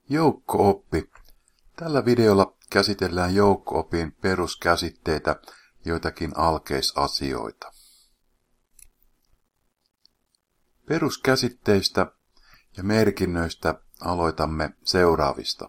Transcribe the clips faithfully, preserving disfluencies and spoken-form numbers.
Joukko-oppi. Tällä videolla käsitellään joukko-opin peruskäsitteitä, joitakin alkeisasioita. Peruskäsitteistä ja merkinnöistä aloitamme seuraavista.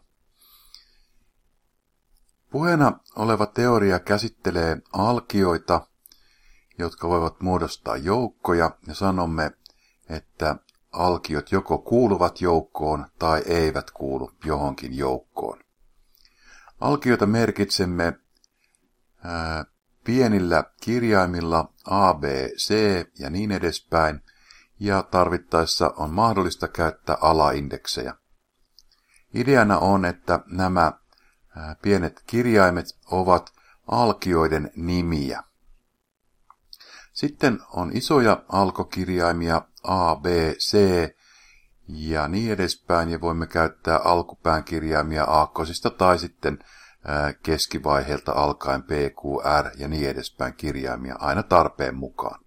Puheena oleva teoria käsittelee alkioita, jotka voivat muodostaa joukkoja, ja sanomme, että alkiot joko kuuluvat joukkoon tai eivät kuulu johonkin joukkoon. Alkioita merkitsemme ää, pienillä kirjaimilla A, B, C ja niin edespäin, ja tarvittaessa on mahdollista käyttää alaindeksejä. Ideana on, että nämä ää, pienet kirjaimet ovat alkioiden nimiä. Sitten on isoja alkokirjaimia A, B, C ja niin edespäin, ja voimme käyttää alkupään kirjaimia aakkosista tai sitten keskivaiheelta alkaen P, Q, R ja niin edespäin kirjaimia aina tarpeen mukaan.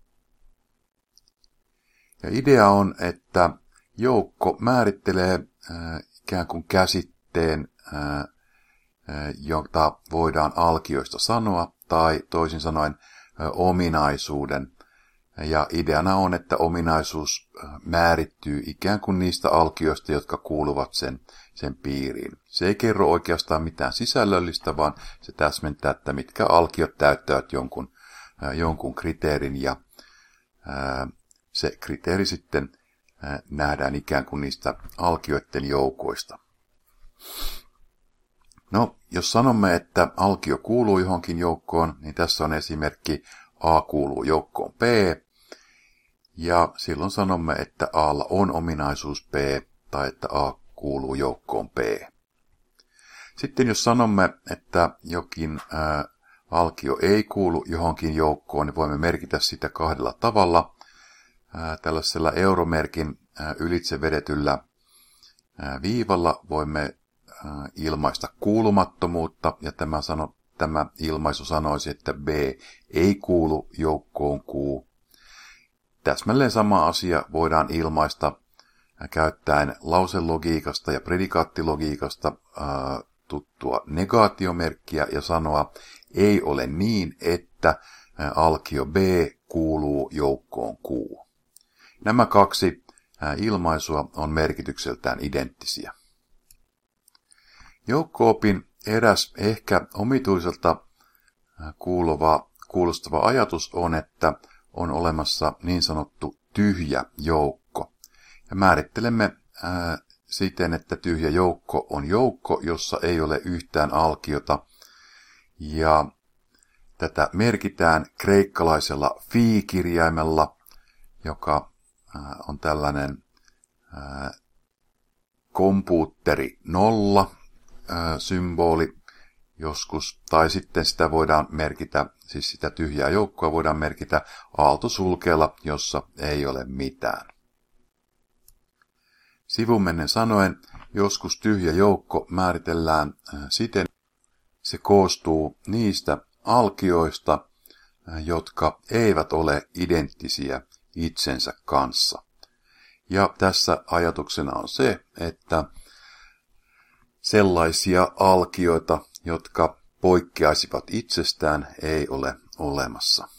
Ja idea on, että joukko määrittelee ikään kuin käsitteen, jota voidaan alkioista sanoa, tai toisin sanoen ominaisuuden. Ja ideana on, että ominaisuus määrittyy ikään kuin niistä alkioista, jotka kuuluvat sen, sen piiriin. Se ei kerro oikeastaan mitään sisällöllistä, vaan se täsmentää, että mitkä alkiot täyttävät jonkun, jonkun kriteerin, ja ää, se kriteeri sitten ää, nähdään ikään kuin niistä alkioiden joukoista. No, jos sanomme, että alkio kuuluu johonkin joukkoon, niin tässä on esimerkki A kuuluu joukkoon P, ja silloin sanomme, että A:lla on ominaisuus P, tai että A kuuluu joukkoon P. Sitten jos sanomme, että jokin ää, alkio ei kuulu johonkin joukkoon, niin voimme merkitä sitä kahdella tavalla. Ää, tällaisella euromerkin ää, ylitse vedetyllä ää, viivalla voimme ää, ilmaista kuulumattomuutta, ja tämä, sano, tämä ilmaisu sanoisi, että B ei kuulu joukkoon Q. Täsmälleen sama asia voidaan ilmaista käyttäen lauselogiikasta ja predikaattilogiikasta ää, tuttua negaatiomerkkiä ja sanoa, ei ole niin, että ää, alkio B kuuluu joukkoon Q. Nämä kaksi ää, ilmaisua on merkitykseltään identtisiä. Joukko-opin eräs ehkä omituiselta kuuluva, kuulostava ajatus on, että on olemassa niin sanottu tyhjä joukko. Ja määrittelemme ää, siten, että tyhjä joukko on joukko, jossa ei ole yhtään alkiota. Ja tätä merkitään kreikkalaisella fi-kirjaimella, joka ää, on tällainen ää, kompuutteri nolla ää, symboli joskus, tai sitten sitä voidaan merkitä, siis sitä tyhjää joukkoa voidaan merkitä aaltosulkeella, jossa ei ole mitään. Sivumennen sanoen, joskus tyhjä joukko määritellään siten, se koostuu niistä alkioista, jotka eivät ole identtisiä itsensä kanssa. Ja tässä ajatuksena on se, että sellaisia alkioita, jotka poikkeaisivat itsestään, ei ole olemassa.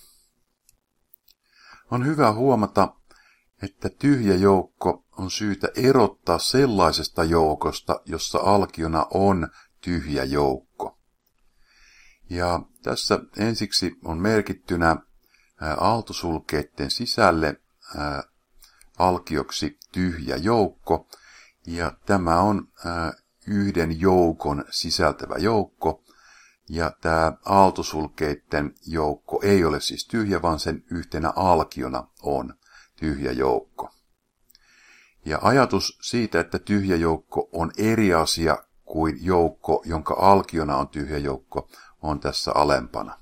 On hyvä huomata, että tyhjä joukko on syytä erottaa sellaisesta joukosta, jossa alkiona on tyhjä joukko. Ja tässä ensiksi on merkittynä aaltosulkeiden sisälle ää, alkioksi tyhjä joukko, ja tämä on ää, yhden joukon sisältävä joukko, ja tämä aaltosulkeiden joukko ei ole siis tyhjä, vaan sen yhtenä alkiona on tyhjä joukko. Ja ajatus siitä, että tyhjä joukko on eri asia kuin joukko, jonka alkiona on tyhjä joukko, on tässä alempana.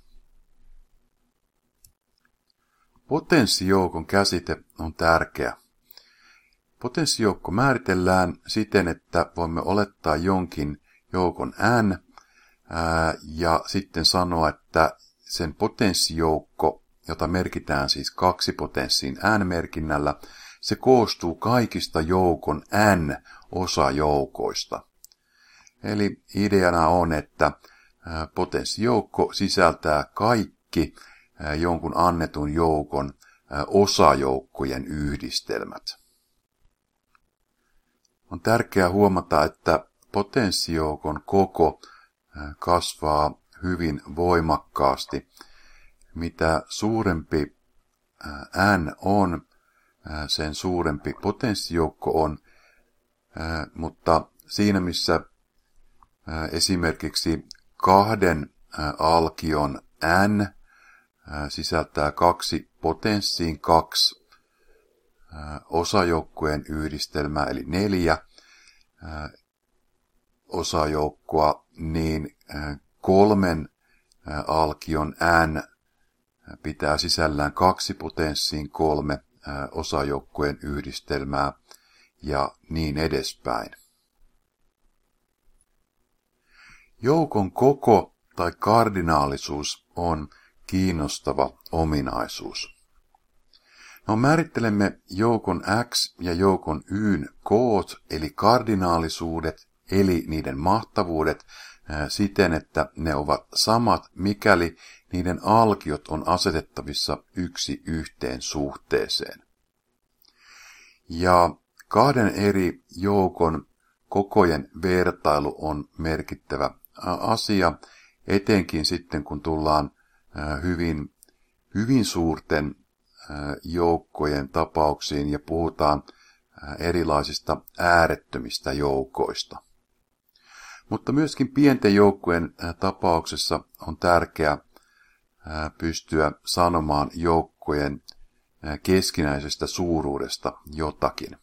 Potenssijoukon käsite on tärkeä. Potenssijoukko määritellään siten, että voimme olettaa jonkin joukon n ää, ja sitten sanoa, että sen potenssijoukko, jota merkitään siis kaksipotenssiin n-merkinnällä, se koostuu kaikista joukon n osajoukoista. Eli ideana on, että potenssijoukko sisältää kaikki jonkun annetun joukon osajoukkojen yhdistelmät. On tärkeää huomata, että potenssijoukon koko kasvaa hyvin voimakkaasti. Mitä suurempi n on, sen suurempi potenssijoukko on, mutta siinä missä esimerkiksi kahden alkion n sisältää kaksi potenssiin kaksi osajoukkojen yhdistelmää, eli neljä osajoukkoa, niin kolmen alkion n pitää sisällään kaksi potenssiin kolme osajoukkojen yhdistelmää ja niin edespäin. Joukon koko tai kardinaalisuus on kiinnostava ominaisuus. No, määrittelemme joukon X ja joukon Y:n koot, eli kardinaalisuudet, eli niiden mahtavuudet, siten, että ne ovat samat, mikäli niiden alkiot on asetettavissa yksi yhteen suhteeseen. Ja kahden eri joukon kokojen vertailu on merkittävä asia, etenkin sitten kun tullaan hyvin, hyvin suurten joukkojen tapauksiin ja puhutaan erilaisista äärettömistä joukoista. Mutta myöskin pienten joukkojen tapauksessa on tärkeää pystyä sanomaan joukkojen keskinäisestä suuruudesta jotakin.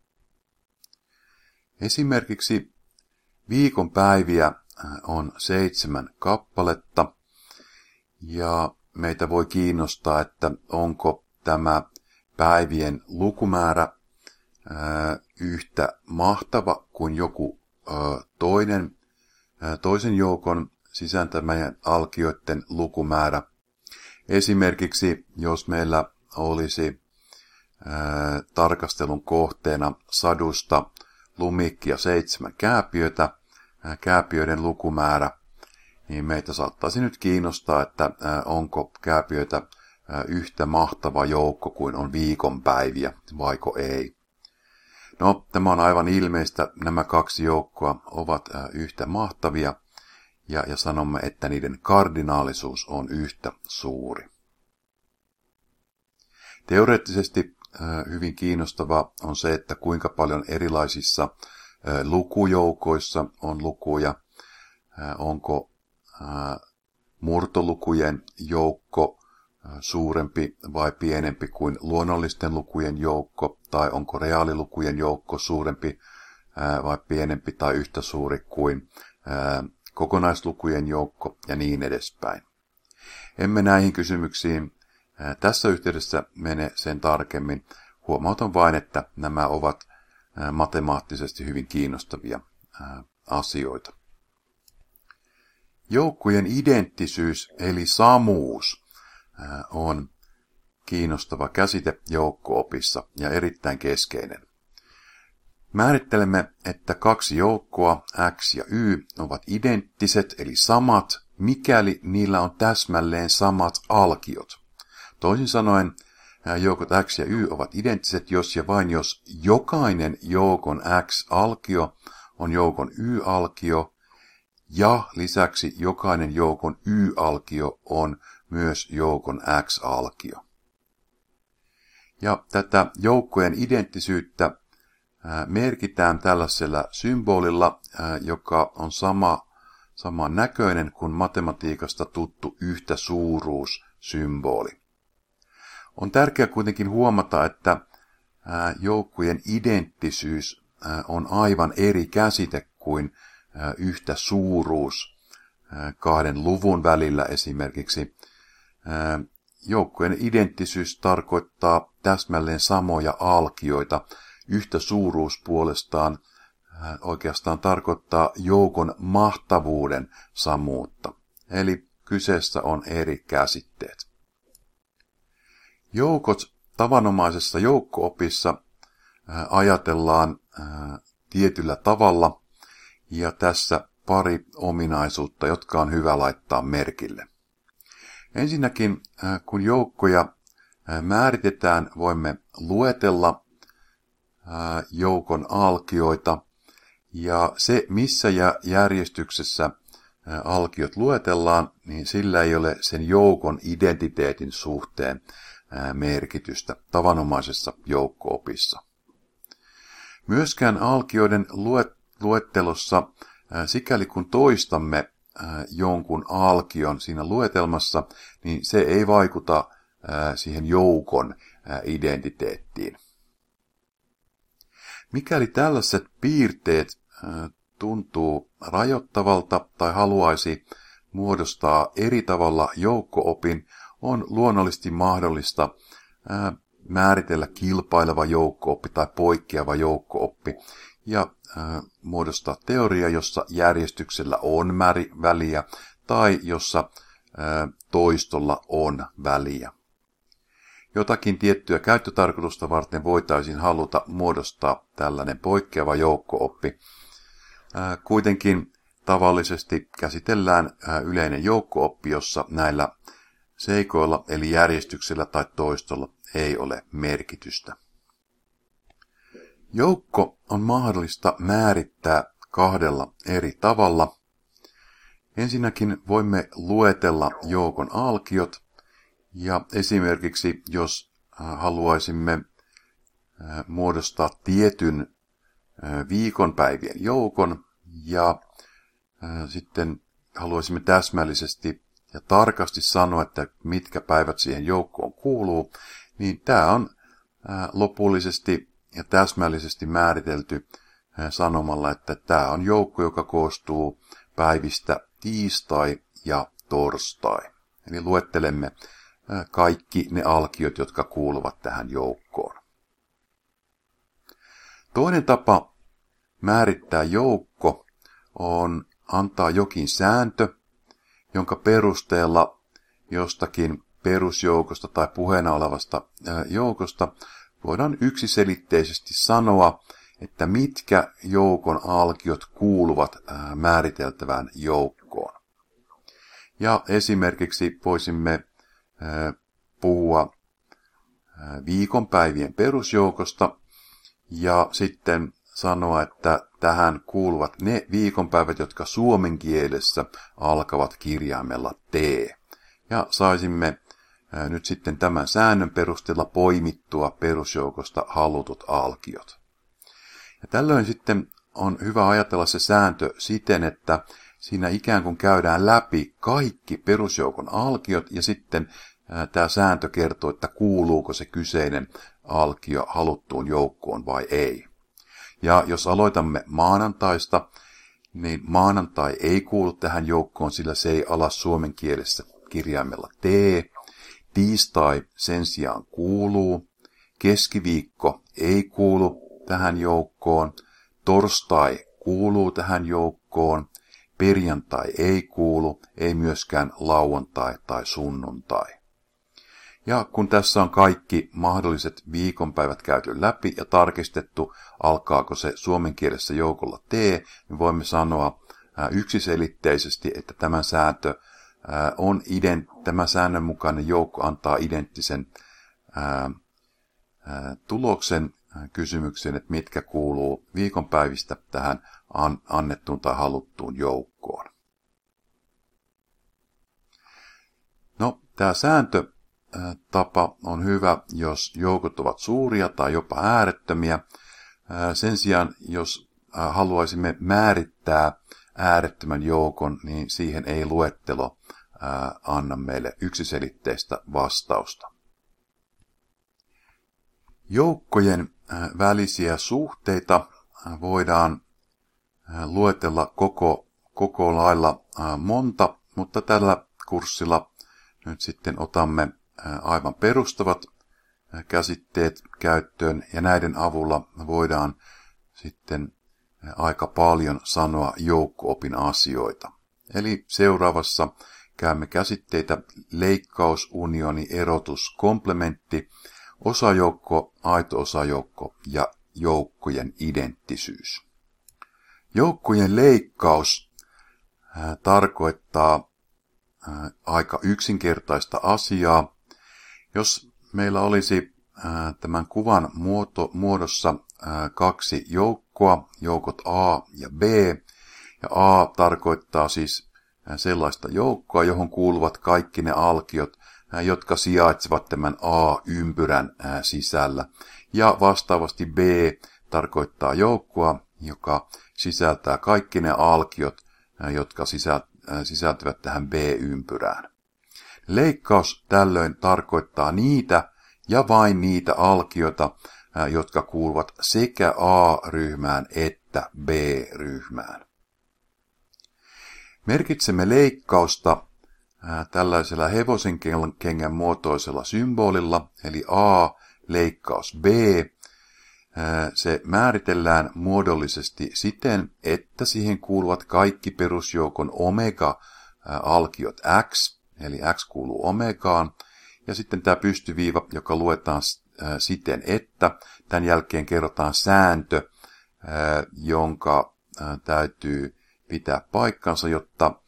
Esimerkiksi viikon päiviä on seitsemän kappaletta ja meitä voi kiinnostaa, että onko tämä päivien lukumäärä yhtä mahtava kuin joku toinen, toisen joukon sisältämien alkioiden lukumäärä. Esimerkiksi jos meillä olisi ää, tarkastelun kohteena sadusta lumikkia seitsemän kääpiötä, ää, kääpiöiden lukumäärä, niin meitä saattaisi nyt kiinnostaa, että ää, onko kääpiöitä ää, yhtä mahtava joukko kuin on viikonpäiviä, vaiko ei. No, tämä on aivan ilmeistä. Nämä kaksi joukkoa ovat ää, yhtä mahtavia, ja, ja sanomme, että niiden kardinaalisuus on yhtä suuri. Teoreettisesti hyvin kiinnostavaa on se, että kuinka paljon erilaisissa lukujoukoissa on lukuja. Onko murtolukujen joukko suurempi vai pienempi kuin luonnollisten lukujen joukko, tai onko reaalilukujen joukko suurempi vai pienempi tai yhtä suuri kuin kokonaislukujen joukko ja niin edespäin. Emme näihin kysymyksiin tässä yhteydessä mene sen tarkemmin. Huomautan vain, että nämä ovat matemaattisesti hyvin kiinnostavia asioita. Joukkojen identtisyys eli samuus on kiinnostava käsite joukko-opissa ja erittäin keskeinen. Määrittelemme, että kaksi joukkoa, X ja Y, ovat identtiset eli samat, mikäli niillä on täsmälleen samat alkiot. Toisin sanoen, joukot X ja Y ovat identtiset, jos ja vain jos jokainen joukon X-alkio on joukon Y-alkio, ja lisäksi jokainen joukon Y-alkio on myös joukon X-alkio. Ja tätä joukkojen identtisyyttä merkitään tällaisella symbolilla, joka on sama, saman näköinen kuin matematiikasta tuttu yhtä suuruussymboli. On tärkeää kuitenkin huomata, että joukkojen identtisyys on aivan eri käsite kuin yhtä suuruus kahden luvun välillä esimerkiksi. Joukkojen identtisyys tarkoittaa täsmälleen samoja alkioita. Yhtä suuruus puolestaan oikeastaan tarkoittaa joukon mahtavuuden samuutta. Eli kyseessä on eri käsitteet. Joukot tavanomaisessa joukko-opissa ajatellaan tietyllä tavalla, ja tässä pari ominaisuutta, jotka on hyvä laittaa merkille. Ensinnäkin, kun joukkoja määritetään, voimme luetella joukon alkioita, ja se, missä ja järjestyksessä alkiot luetellaan, niin sillä ei ole sen joukon identiteetin suhteen merkitystä tavanomaisessa joukko-opissa. Myöskään alkioiden luettelossa, sikäli kun toistamme jonkun alkion siinä luetelmassa, niin se ei vaikuta siihen joukon identiteettiin. Mikäli tällaiset piirteet tuntuu rajoittavalta tai haluaisi muodostaa eri tavalla joukko-opin, on luonnollisesti mahdollista määritellä kilpaileva joukko-oppi tai poikkeava joukko-oppi ja muodostaa teoria, jossa järjestyksellä on väliä tai jossa toistolla on väliä. Jotakin tiettyä käyttötarkoitusta varten voitaisiin haluta muodostaa tällainen poikkeava joukko-oppi. Kuitenkin tavallisesti käsitellään yleinen joukko-oppi, jossa näillä seikoilla eli järjestyksellä tai toistolla ei ole merkitystä. Joukko on mahdollista määrittää kahdella eri tavalla. Ensinnäkin voimme luetella joukon alkiot, ja esimerkiksi jos haluaisimme muodostaa tietyn viikonpäivien joukon ja sitten haluaisimme täsmällisesti ja tarkasti sanoa, että mitkä päivät siihen joukkoon kuuluu, niin tämä on lopullisesti ja täsmällisesti määritelty sanomalla, että tämä on joukko, joka koostuu päivistä tiistai ja torstai. Eli luettelemme kaikki ne alkiot, jotka kuuluvat tähän joukkoon. Toinen tapa määrittää joukko on antaa jokin sääntö, jonka perusteella jostakin perusjoukosta tai puheena olevasta joukosta voidaan yksiselitteisesti sanoa, että mitkä joukon alkiot kuuluvat määriteltävään joukkoon. Ja esimerkiksi voisimme puhua viikonpäivien perusjoukosta ja sitten sanoa, että tähän kuuluvat ne viikonpäivät, jotka suomen kielessä alkavat kirjaimella T. Ja saisimme nyt sitten tämän säännön perusteella poimittua perusjoukosta halutut alkiot. Ja tällöin sitten on hyvä ajatella se sääntö siten, että siinä ikään kuin käydään läpi kaikki perusjoukon alkiot ja sitten tämä sääntö kertoo, että kuuluuko se kyseinen alkio haluttuun joukkoon vai ei. Ja jos aloitamme maanantaista, niin maanantai ei kuulu tähän joukkoon, sillä se ei ala suomen kielessä kirjaimella T. Tiistai sen sijaan kuuluu. Keskiviikko ei kuulu tähän joukkoon. Torstai kuuluu tähän joukkoon. Perjantai ei kuulu, ei myöskään lauantai tai sunnuntai. Ja kun tässä on kaikki mahdolliset viikonpäivät käyty läpi ja tarkistettu, alkaako se suomen kielessä joukolla T, niin voimme sanoa yksiselitteisesti, että tämä sääntö on ident- tämä säännönmukainen joukko antaa identtisen ää, ää, tuloksen kysymykseen, että mitkä kuuluu viikonpäivistä tähän an- annettuun tai haluttuun joukkoon. No, tämä sääntötapa on hyvä, jos joukot ovat suuria tai jopa äärettömiä. Sen sijaan, jos haluaisimme määrittää äärettömän joukon, niin siihen ei luettelo anna meille yksiselitteistä vastausta. Joukkojen välisiä suhteita voidaan luetella koko, koko lailla monta, mutta tällä kurssilla nyt sitten otamme aivan perustavat käsitteet käyttöön ja näiden avulla voidaan sitten aika paljon sanoa joukko-opin asioita. Eli seuraavassa käymme käsitteitä leikkaus, unioni, erotus, komplementti, osajoukko, aito osajoukko ja joukkojen identtisyys. Joukkojen leikkaus tarkoittaa aika yksinkertaista asiaa. Jos meillä olisi tämän kuvan muoto, muodossa kaksi joukkoa, joukot A ja B, ja A tarkoittaa siis sellaista joukkoa, johon kuuluvat kaikki ne alkiot, jotka sijaitsevat tämän A-ympyrän sisällä. Ja vastaavasti B tarkoittaa joukkoa, joka sisältää kaikki ne alkiot, jotka sisältyvät tähän B-ympyrään. Leikkaus tällöin tarkoittaa niitä ja vain niitä alkioita, jotka kuuluvat sekä A-ryhmään että B-ryhmään. Merkitsemme leikkausta tällaisella hevosen kengän muotoisella symbolilla, eli A, leikkaus B. Se määritellään muodollisesti siten, että siihen kuuluvat kaikki perusjoukon omega-alkiot X, eli X kuuluu omegaan, ja sitten tämä pystyviiva, joka luetaan siten, että tämän jälkeen kerrotaan sääntö, jonka täytyy pitää paikkansa, jotta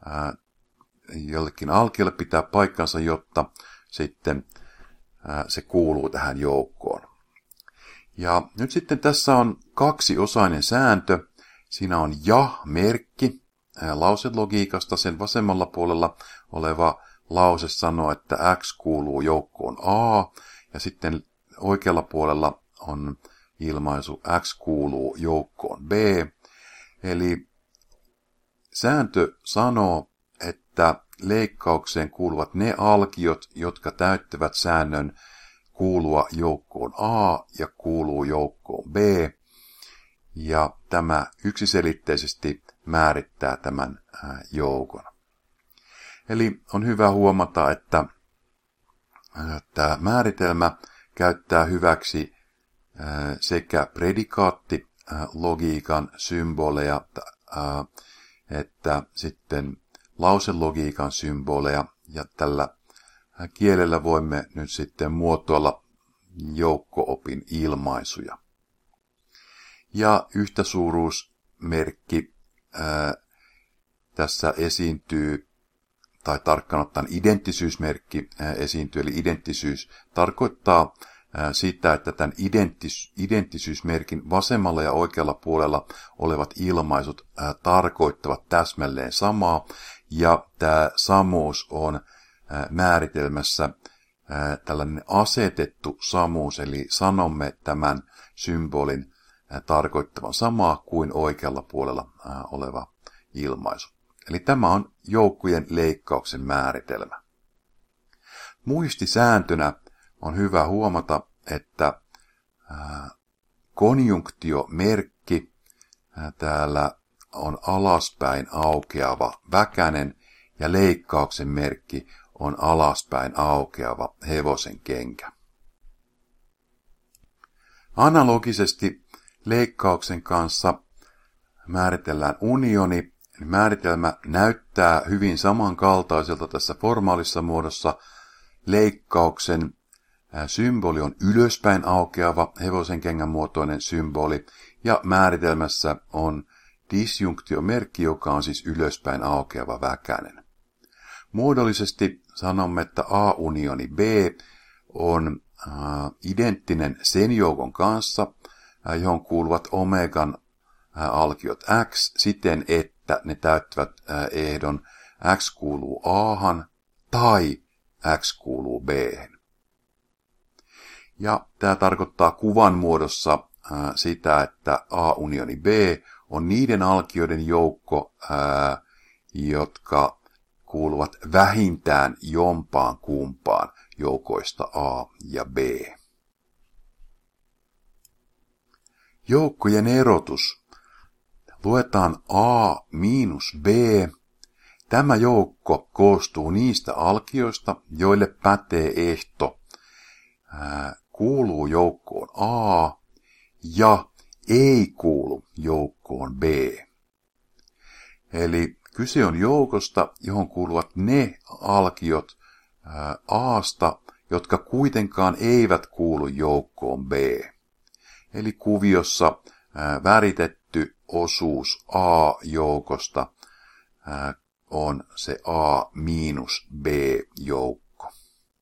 jollekin alkiolle pitää paikkansa, jotta sitten se kuuluu tähän joukkoon. Ja nyt sitten tässä on kaksiosainen sääntö. Siinä on ja-merkki lauselogiikasta. Sen vasemmalla puolella oleva lause sanoo, että X kuuluu joukkoon A. Ja sitten oikealla puolella on ilmaisu X kuuluu joukkoon B. Eli sääntö sanoo, että leikkaukseen kuuluvat ne alkiot, jotka täyttävät säännön kuulua joukkoon A ja kuuluu joukkoon B. Ja tämä yksiselitteisesti määrittää tämän joukon. Eli on hyvä huomata, että tämä määritelmä käyttää hyväksi sekä predikaattilogiikan symboleja että sitten lauselogiikan symboleja, ja tällä kielellä voimme nyt sitten muotoilla joukko-opin ilmaisuja. Ja yhtäsuuruusmerkki ää, tässä esiintyy, tai tarkkaan ottaen identtisyysmerkki ää, esiintyy, eli identtisyys tarkoittaa ää, sitä, että tämän identtis, identtisyysmerkin vasemmalla ja oikealla puolella olevat ilmaisut ää, tarkoittavat täsmälleen samaa, ja tämä samuus on määritelmässä tällainen asetettu samuus, eli sanomme tämän symbolin tarkoittavan samaa kuin oikealla puolella oleva ilmaisu. Eli tämä on joukkojen leikkauksen määritelmä. Muistisääntönä on hyvä huomata, että konjunktiomerkki täällä on alaspäin aukeava väkänen ja leikkauksen merkki on alaspäin aukeava hevosen kenkä. Analogisesti leikkauksen kanssa määritellään unioni. Määritelmä näyttää hyvin samankaltaiselta tässä formaalissa muodossa. Leikkauksen symboli on ylöspäin aukeava hevosen kengän muotoinen symboli, ja määritelmässä on disjunktiomerkki, joka on siis ylöspäin aukeava väkänen. Muodollisesti sanomme, että A-unioni B on äh, identtinen sen joukon kanssa, äh, johon kuuluvat omegan äh, alkiot X siten, että ne täyttävät äh, ehdon X kuuluu A:han tai X kuuluu B:hen. Ja tämä tarkoittaa kuvan muodossa äh, sitä, että A-unioni B on niiden alkioiden joukko, ää, jotka kuuluvat vähintään jompaan kumpaan joukoista A ja B. Joukkojen erotus. Luetaan A miinus B. Tämä joukko koostuu niistä alkioista, joille pätee ehto. Ää, kuuluu joukkoon A ja ei kuulu joukkoon B. Eli kyse on joukosta, johon kuuluvat ne alkiot ää, A:sta, jotka kuitenkaan eivät kuulu joukkoon B. Eli kuviossa ää, väritetty osuus A-joukosta ää, on se A miinus B-joukko.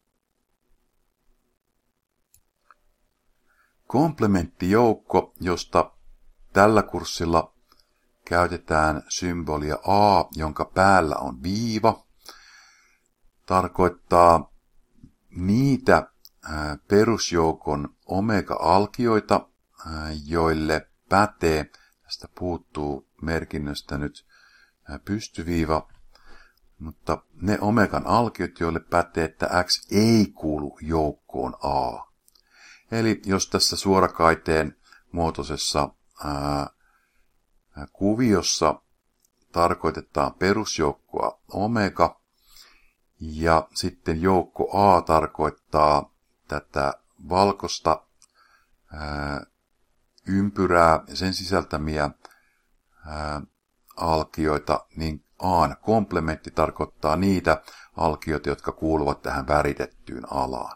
Komplementtijoukko, josta tällä kurssilla käytetään symbolia A, jonka päällä on viiva, tarkoittaa niitä perusjoukon omega-alkioita, joille pätee, tästä puuttuu merkinnöstä nyt pystyviiva, mutta ne omegan alkiot, joille pätee, että X ei kuulu joukkoon A. Eli jos tässä suorakaiteen muotoisessa ää, kuviossa tarkoitetaan perusjoukkoa omega, ja sitten joukko A tarkoittaa tätä valkoista ää, ympyrää ja sen sisältämiä ää, alkioita, niin A:n komplementti tarkoittaa niitä alkioita, jotka kuuluvat tähän väritettyyn alaan.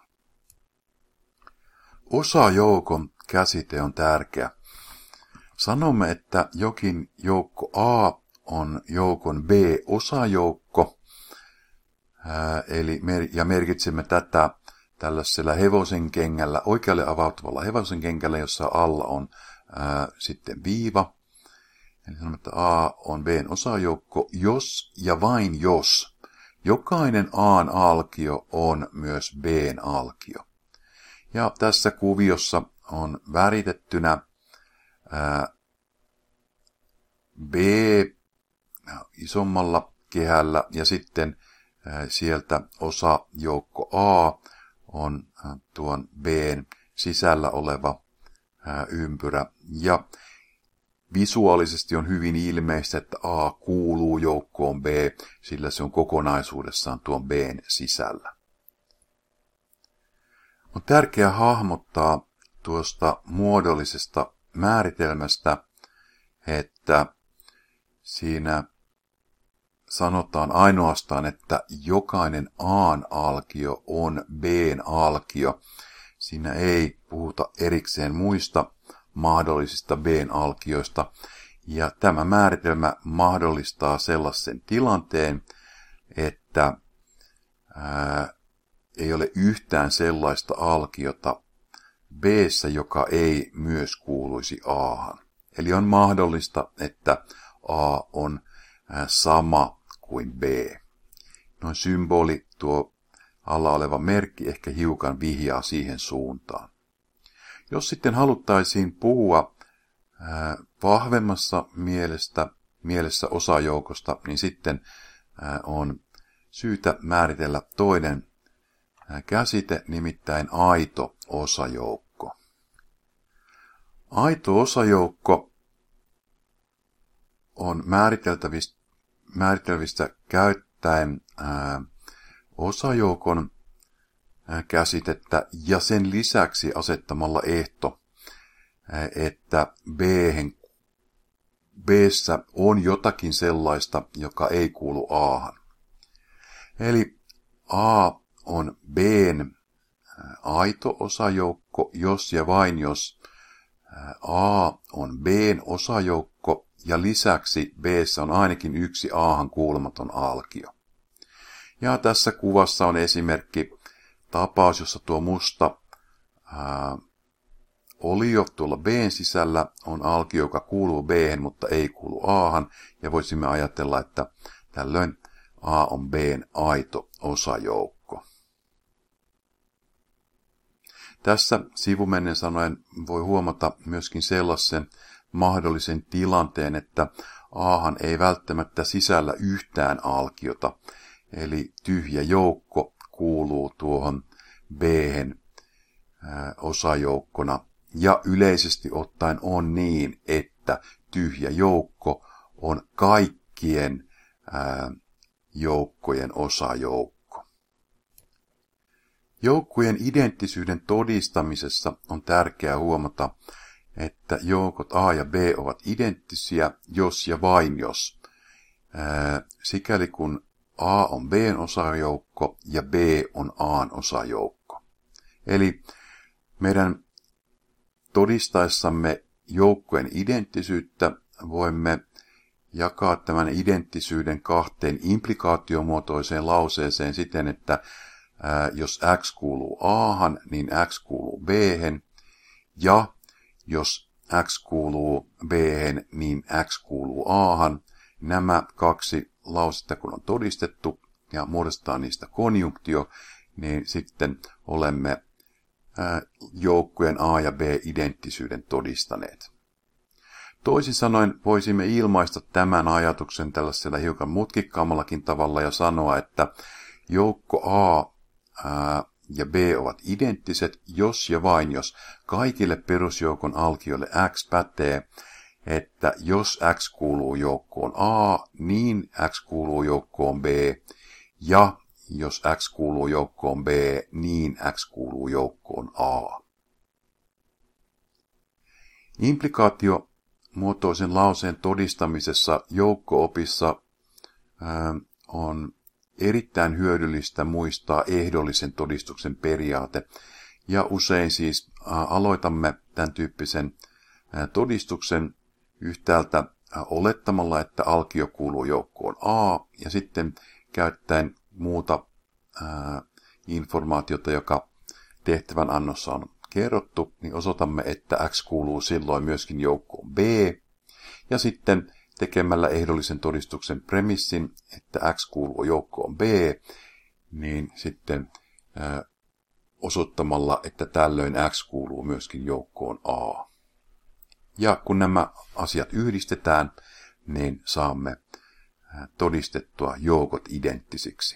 Osajoukon käsite on tärkeä. Sanomme, että jokin joukko A on joukon B-osajoukko, ää, eli mer- ja merkitsemme tätä tällaisella hevosen kengällä, oikealle avautuvalla hevosen kengällä, jossa alla on ää, sitten viiva. Eli sanomme, että A on B:n osajoukko, jos ja vain jos jokainen A:n alkio on myös B:n alkio. Ja tässä kuviossa on väritettynä ää, B isommalla kehällä ja sitten ää, sieltä osajoukko A on ää, tuon B:n sisällä oleva ää, ympyrä. Ja visuaalisesti on hyvin ilmeistä, että A kuuluu joukkoon B, sillä se on kokonaisuudessaan tuon B:n sisällä. On tärkeää hahmottaa tuosta muodollisesta määritelmästä, että siinä sanotaan ainoastaan, että jokainen A:n alkio on B:n alkio. Siinä ei puhuta erikseen muista mahdollisista B:n alkioista, ja tämä määritelmä mahdollistaa sellaisen tilanteen, että ää, ei ole yhtään sellaista alkiota B:ssä, joka ei myös kuuluisi A:han. Eli on mahdollista, että A on sama kuin B. Noin symboli, tuo alla oleva merkki, ehkä hiukan vihjaa siihen suuntaan. Jos sitten haluttaisiin puhua ää, vahvemmassa mielestä, mielessä osajoukosta, niin sitten ää, on syytä määritellä toinen ää, käsite, nimittäin aito osajoukko. Aito osajoukko on määriteltävistä, määriteltävistä käyttäen ää, osajoukon ää, käsitettä ja sen lisäksi asettamalla ehto, ää, että B:hen, B:ssä on jotakin sellaista, joka ei kuulu A:han. Eli A on B:n ää, aito osajoukko, jos ja vain jos ää, A on B:n osajoukko, ja lisäksi B:ssä on ainakin yksi A:han kuulumaton alkio. Ja tässä kuvassa on esimerkki tapaus, jossa tuo musta ää, olio tuolla B:n sisällä on alkio, joka kuuluu B:hen, mutta ei kuulu A:han. Ja voisimme ajatella, että tällöin A on B:n aito osajoukko. Tässä sivumennen sanoen voi huomata myöskin sellaisen mahdollisen tilanteen, että A:han ei välttämättä sisällä yhtään alkiota, eli tyhjä joukko kuuluu tuohon B:hen osajoukkona, ja yleisesti ottaen on niin, että tyhjä joukko on kaikkien ää, joukkojen osajoukko. Joukkojen identtisyyden todistamisessa on tärkeää huomata, että joukot A ja B ovat identtisiä, jos ja vain jos, ää, sikäli kun A on B:n osajoukko ja B on A:n osajoukko. Eli meidän todistaessamme joukkojen identtisyyttä voimme jakaa tämän identtisyyden kahteen implikaatiomuotoiseen lauseeseen siten, että ää, jos x kuuluu ahan, niin x kuuluu b:hen, ja jos x kuuluu b:hen, niin x kuuluu ahan. Nämä kaksi lausetta, kun on todistettu ja muodostaa niistä konjunktio, niin sitten olemme ää, joukkojen A ja B identtisyyden todistaneet. Toisin sanoen voisimme ilmaista tämän ajatuksen tällaisella hiukan mutkikkaammallakin tavalla ja sanoa, että joukko A ää, ja B ovat identtiset, jos ja vain jos kaikille perusjoukon alkioille x pätee, että jos x kuuluu joukkoon A, niin x kuuluu joukkoon B, ja jos x kuuluu joukkoon B, niin x kuuluu joukkoon A. Implikaatio muotoisen lauseen todistamisessa joukko-opissa ää, on erittäin hyödyllistä muistaa ehdollisen todistuksen periaate, ja usein siis ää, aloitamme tämän tyyppisen ää, todistuksen yhtäältä ää, olettamalla, että alkio kuuluu joukkoon A, ja sitten käyttäen muuta ää, informaatiota, joka tehtävän annossa on kerrottu, niin osoitamme, että x kuuluu silloin myöskin joukkoon B, ja sitten tekemällä ehdollisen todistuksen premissin, että x kuuluu joukkoon B, niin sitten ää, osoittamalla, että tällöin x kuuluu myöskin joukkoon A. Ja kun nämä asiat yhdistetään, niin saamme ää, todistettua joukot identtisiksi.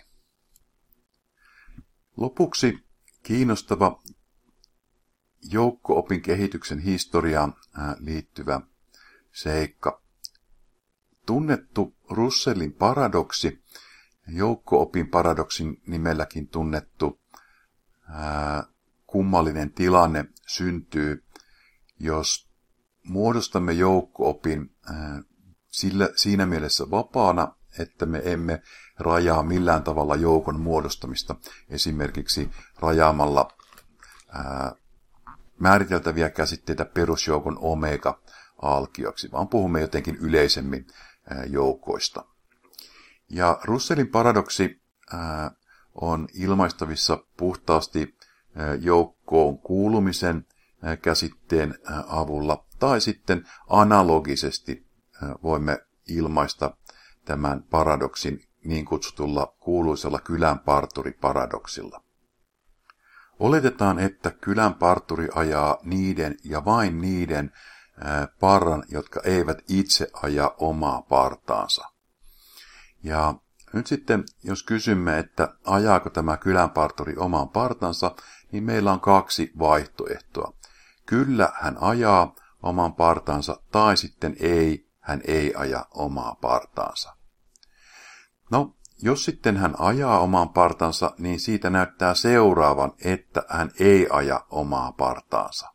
Lopuksi kiinnostava joukko-opin kehityksen historiaan liittyvä seikka. Tunnettu Russellin paradoksi, joukko-opin paradoksin nimelläkin tunnettu ää, kummallinen tilanne syntyy, jos muodostamme joukko-opin ää, sillä, siinä mielessä vapaana, että me emme rajaa millään tavalla joukon muodostamista, esimerkiksi rajaamalla ää, määriteltäviä käsitteitä perusjoukon omega-alkioksi, vaan puhumme jotenkin yleisemmin joukoista. Ja Russellin paradoksi on ilmaistavissa puhtaasti joukkoon kuulumisen käsitteen avulla, tai sitten analogisesti voimme ilmaista tämän paradoksin niin kutsutulla kuuluisella kylän parturi-paradoksilla. Oletetaan, että kylän parturi ajaa niiden ja vain niiden parran, jotka eivät itse aja omaa partaansa. Ja nyt sitten, jos kysymme, että ajaako tämä kylän parturi omaan partansa, niin meillä on kaksi vaihtoehtoa. Kyllä hän ajaa oman partansa, tai sitten ei, hän ei aja omaa partaansa. No, jos sitten hän ajaa omaan partansa, niin siitä näyttää seuraavan, että hän ei aja omaa partaansa.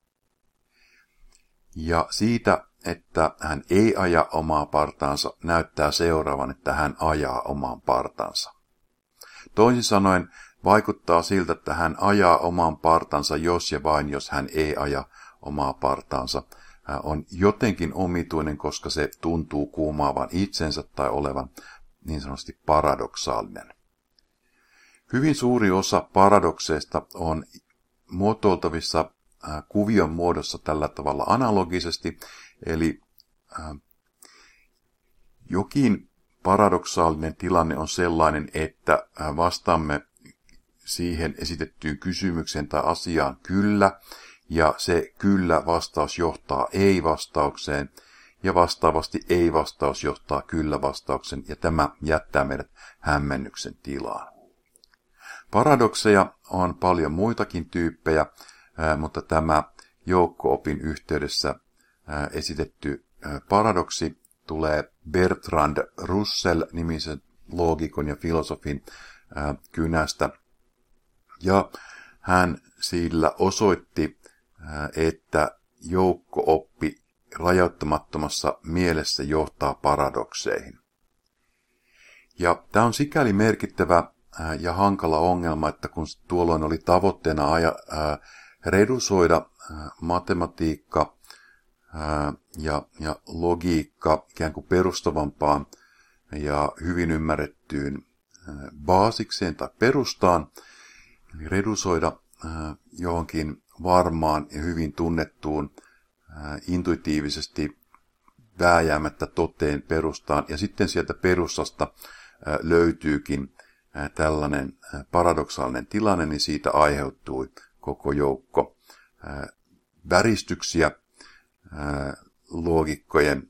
Ja siitä, että hän ei aja omaa partaansa, näyttää seuraavan, että hän ajaa omaan partansa. Toisin sanoen, vaikuttaa siltä, että hän ajaa omaan partansa, jos ja vain jos hän ei aja omaa partaansa. Hän on jotenkin omituinen, koska se tuntuu kuumaavan itsensä tai olevan niin sanotusti paradoksaalinen. Hyvin suuri osa paradokseista on muotoiltavissa kuvion muodossa tällä tavalla analogisesti, eli jokin paradoksaalinen tilanne on sellainen, että vastaamme siihen esitettyyn kysymykseen tai asiaan kyllä, ja se kyllä-vastaus johtaa ei-vastaukseen, ja vastaavasti ei-vastaus johtaa kyllä-vastauksen, ja tämä jättää meidät hämmennyksen tilaan. Paradokseja on paljon muitakin tyyppejä, mutta tämä joukko-opin yhteydessä esitetty paradoksi tulee Bertrand Russell-nimisen loogikon ja filosofin kynästä, ja hän sillä osoitti, että joukko-oppi rajoittamattomassa mielessä johtaa paradokseihin. Ja tämä on sikäli merkittävä ja hankala ongelma, että kun tuolloin oli tavoitteena aja, ää, redusoida ää, matematiikka ja, ja logiikka ikään kuin perustavampaan ja hyvin ymmärrettyyn baasikseen tai perustaan, eli redusoida johonkin varmaan ja hyvin tunnettuun, intuitiivisesti vääjäämättä toteen perustaan, ja sitten sieltä perustasta löytyykin tällainen paradoksaalinen tilanne, niin siitä aiheutui koko joukko väristyksiä loogikkojen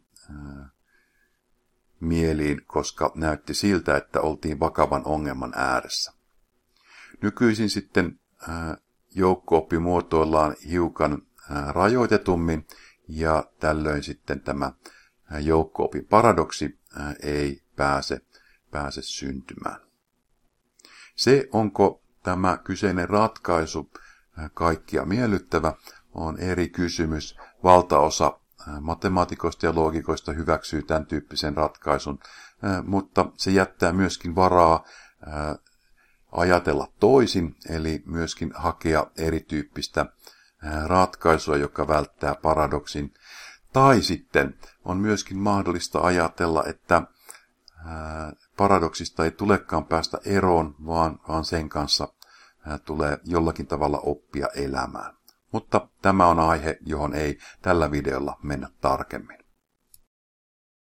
mieliin, koska näytti siltä, että oltiin vakavan ongelman ääressä. Nykyisin sitten joukko-oppi muotoillaan hiukan rajoitetummin, ja tällöin sitten tämä joukko-opin paradoksi ei pääse, pääse syntymään. Se, onko tämä kyseinen ratkaisu kaikkia miellyttävä, on eri kysymys. Valtaosa matemaatikoista ja loogikoista hyväksyy tämän tyyppisen ratkaisun, mutta se jättää myöskin varaa ajatella toisin, eli myöskin hakea erityyppistä ratkaisua, joka välttää paradoksin. Tai sitten on myöskin mahdollista ajatella, että paradoksista ei tulekaan päästä eroon, vaan, vaan sen kanssa tulee jollakin tavalla oppia elämään. Mutta tämä on aihe, johon ei tällä videolla mennä tarkemmin.